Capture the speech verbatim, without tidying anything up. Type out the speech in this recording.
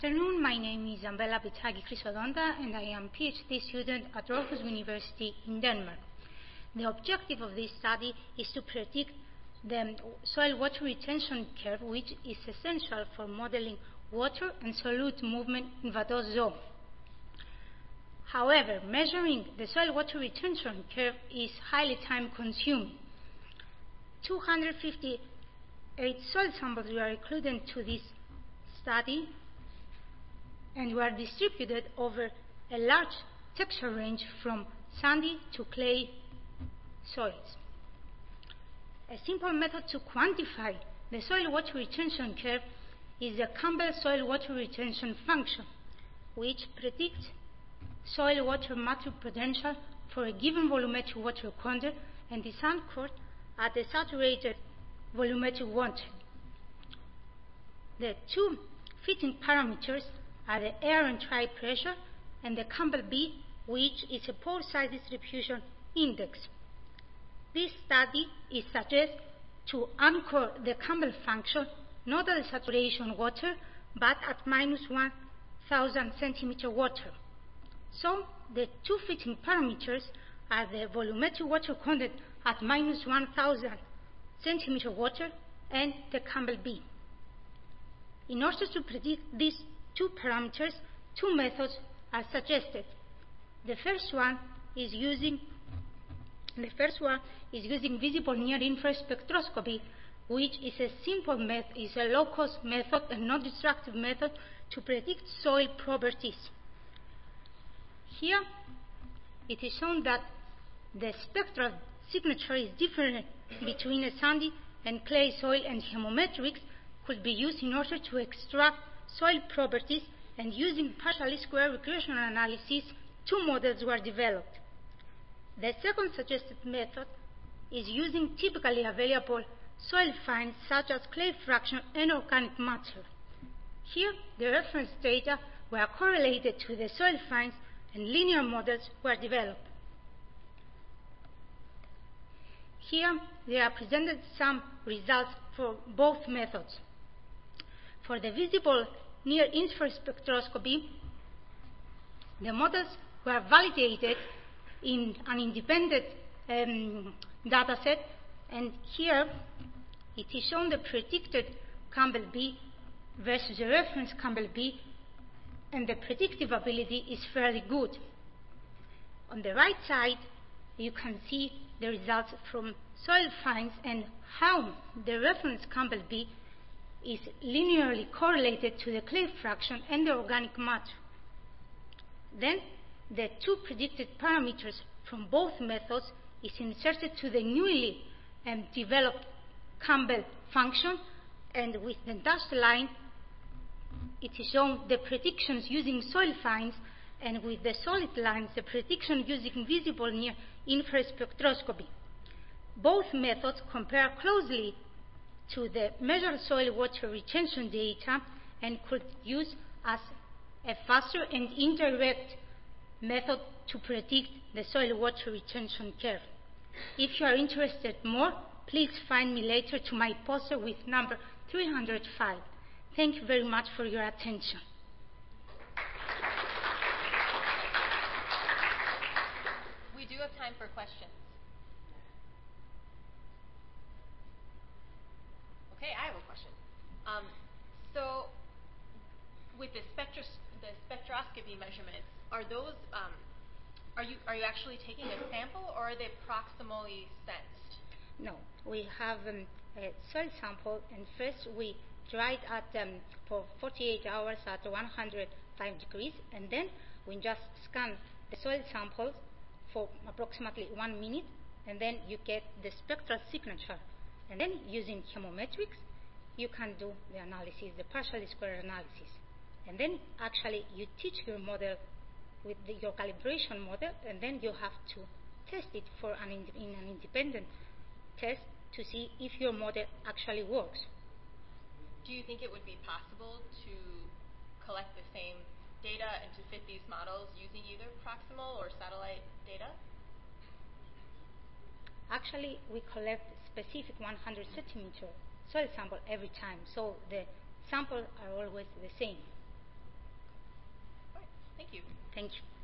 Good afternoon. My name is Ambela Bitagi Chrysodonta, and I am a PhD student at Aarhus University in Denmark. The objective of this study is to predict the soil water retention curve, which is essential for modeling water and solute movement in Vadose zone. However, measuring the soil water retention curve is highly time-consuming. two hundred fifty-eight soil samples were included to this study and were distributed over a large texture range from sandy to clay soils. A simple method to quantify the soil water retention curve is the Campbell soil water retention function, which predicts soil water matter potential for a given volumetric water content and is anchored at the saturated volumetric water. The two fitting parameters are the air and dry pressure and the Campbell B, which is a pore size distribution index. This study is suggested to anchor the Campbell function not at the saturation water but at minus one thousand centimeter water. So the two fitting parameters are the volumetric water content at minus one thousand centimeter water and the Campbell B. In order to predict these two parameters, two methods are suggested. The first one is using the first one is using visible near-infrared spectroscopy, which is a simple method, is a low-cost method and non-destructive method to predict soil properties. Here, it is shown that the spectral signature is different between a sandy and clay soil, and chemometrics could be used in order to extract soil properties, and using partially square regression analysis, two models were developed. The second suggested method is using typically available soil finds such as clay fraction and organic matter. Here, the reference data were correlated to the soil finds and linear models were developed. Here, there are presented some results for both methods. For the visible near-infrared spectroscopy, the models were validated in an independent um, dataset, and here it is shown the predicted Campbell B versus the reference Campbell B, and the predictive ability is fairly good. On the right side, you can see the results from soil finds and how the reference Campbell B is linearly correlated to the clay fraction and the organic matter. Then, the two predicted parameters from both methods is inserted to the newly um, developed Campbell function, and with the dashed line, it is shown the predictions using soil finds, and with the solid lines, the prediction using visible near-infrared spectroscopy. Both methods compare closely to the measured soil water retention data and could use as a faster and indirect method to predict the soil water retention curve. If you are interested more, please find me later to my poster with number three hundred five. Thank you very much for your attention. We do have time for questions. Okay, I have a question. Um, so, with the, spectros the spectroscopy measurements, are those um, are you are you actually taking a sample, or are they proximally sensed? No, we have um, a soil sample, and first we dry it at um, for forty-eight hours at one hundred five degrees, and then we just scan the soil sample for approximately one minute, and then you get the spectral signature. And then, using chemometrics, you can do the analysis, the partially square analysis. And then, actually, you teach your model with the, your calibration model, and then you have to test it for an in, in an independent test to see if your model actually works. Do you think it would be possible to collect the same data and to fit these models using either proximal or satellite data? Actually, we collect specific one hundred centimeter soil sample every time, so the samples are always the same. you. Thank you.